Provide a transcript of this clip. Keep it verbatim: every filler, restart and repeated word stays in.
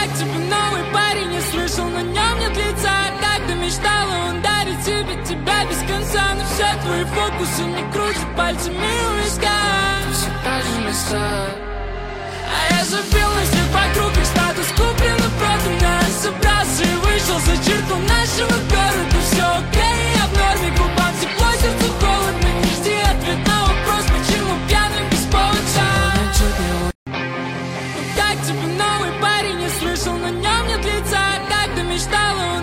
как тебе новый парень, не слышал, на нем нет лица. Как ты мечтала, он дарит тебе тебя без конца. Но все твои фокусы не крутят пальцами у виска. Ты все та же места, а я забил на всех вокруг.